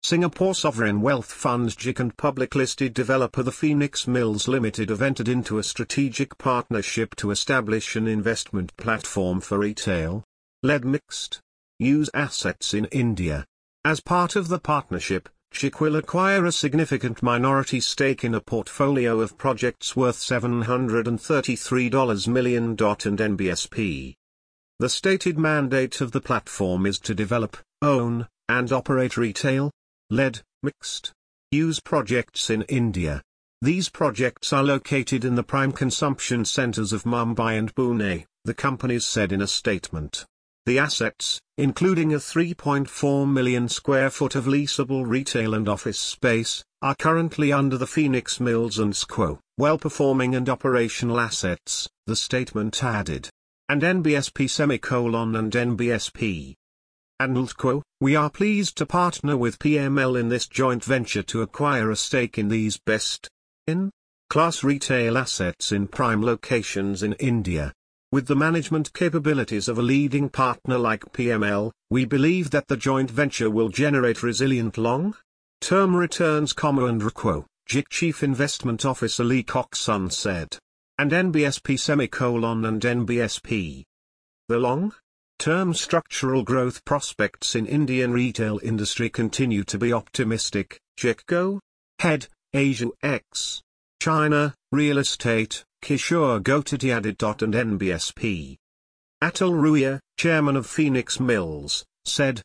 Singapore Sovereign Wealth Fund JIC and public-listed developer The Phoenix Mills Limited have entered into a strategic partnership to establish an investment platform for retail-led mixed-use assets in India. As part of the partnership, JIC will acquire a significant minority stake in a portfolio of projects worth $733 million and NBSP. The stated mandate of the platform is to develop, own, and operate retail-led, mixed-use projects in India. These projects are located in the prime consumption centers of Mumbai and Pune, the companies said in a statement. The assets, including a 3.4 million square foot of leasable retail and office space, are currently under the Phoenix Mills & Co. well-performing and operational assets, the statement added. And NBSP and NBSP. We are pleased to partner with PML in this joint venture to acquire a stake in these best-in-class retail assets in prime locations in India. With the management capabilities of a leading partner like PML, we believe that the joint venture will generate resilient long-term returns, and RCO, JIC Chief Investment Officer Lee Coxon said. And NBSP and NBSP. The long-term structural growth prospects in Indian retail industry continue to be optimistic, JIC Go-Head, Asia X, China, Real Estate, Kishore Gotati added. And NBSP. Atul Ruia, chairman of Phoenix Mills, said,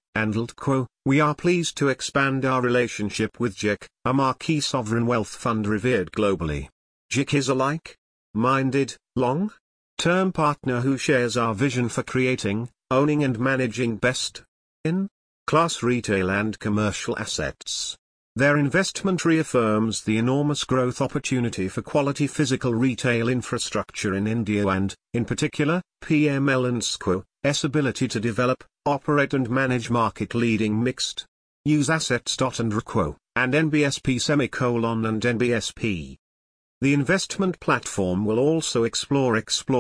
we are pleased to expand our relationship with JIC, a marquee sovereign wealth fund revered globally. JIC is a like-minded, long-term partner who shares our vision for creating, owning and managing best-in-class retail and commercial assets. Their investment reaffirms the enormous growth opportunity for quality physical retail infrastructure in India and, in particular, PML and SCO's ability to develop, operate and manage market-leading mixed-use assets. And RCO, and NBSP and NBSP. The investment platform will also explore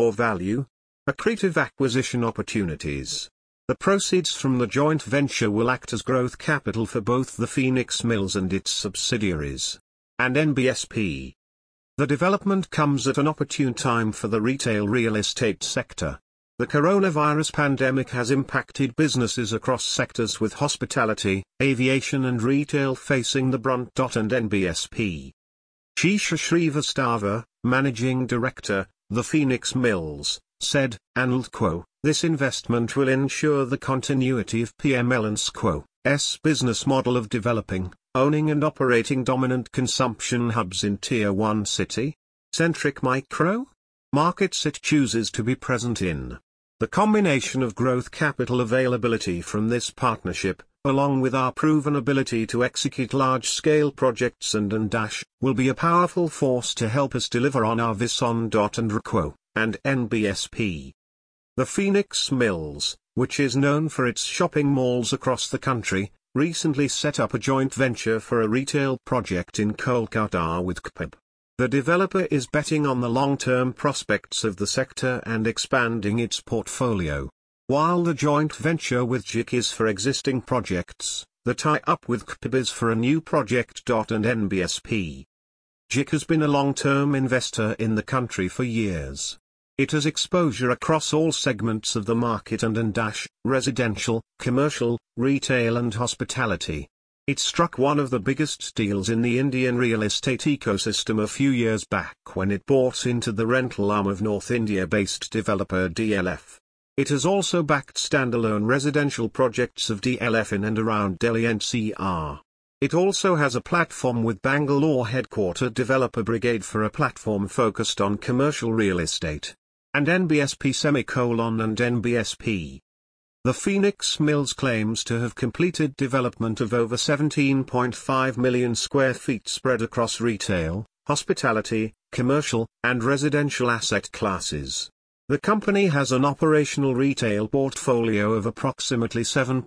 value-accretive acquisition opportunities. The proceeds from the joint venture will act as growth capital for both the Phoenix Mills and its subsidiaries. And NBSP. The development comes at an opportune time for the retail real estate sector. The coronavirus pandemic has impacted businesses across sectors with hospitality, aviation and retail facing the brunt. And NBSP. Shisha Srivastava, Managing Director, The Phoenix Mills, said, this investment will ensure the continuity of PML and SCO's business model of developing, owning and operating dominant consumption hubs in Tier 1 city-centric micro-markets it chooses to be present in. The combination of growth capital availability from this partnership, along with our proven ability to execute large-scale projects will be a powerful force to help us deliver on our vision. And RCO, and NBSP. The Phoenix Mills, which is known for its shopping malls across the country, recently set up a joint venture for a retail project in Kolkata with KPIB. The developer is betting on the long-term prospects of the sector and expanding its portfolio. While the joint venture with JIC is for existing projects, the tie-up with KPIB is for a new project. And NBSP. JIC has been a long-term investor in the country for years. It has exposure across all segments of the market and residential, commercial, retail and hospitality. It struck one of the biggest deals in the Indian real estate ecosystem a few years back when it bought into the rental arm of North India-based developer DLF. It has also backed standalone residential projects of DLF in and around Delhi NCR. It also has a platform with Bangalore-headquartered developer Brigade for a platform focused on commercial real estate. And NBSP and NBSP. The Phoenix Mills claims to have completed development of over 17.5 million square feet spread across retail, hospitality, commercial, and residential asset classes. The company has an operational retail portfolio of approximately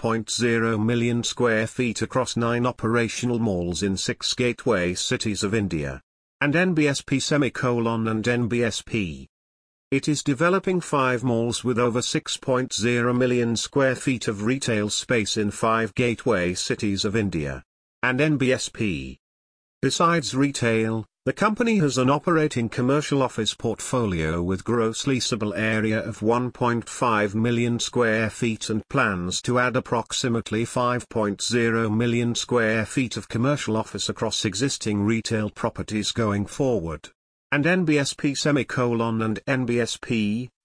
7.0 million square feet across 9 operational malls in 6 gateway cities of India. And NBSP and NBSP. It is developing 5 malls with over 6.0 million square feet of retail space in 5 gateway cities of India. and NBSP. Besides retail, the company has an operating commercial office portfolio with gross leasable area of 1.5 million square feet and plans to add approximately 5.0 million square feet of commercial office across existing retail properties going forward. And NBSP and NBSP,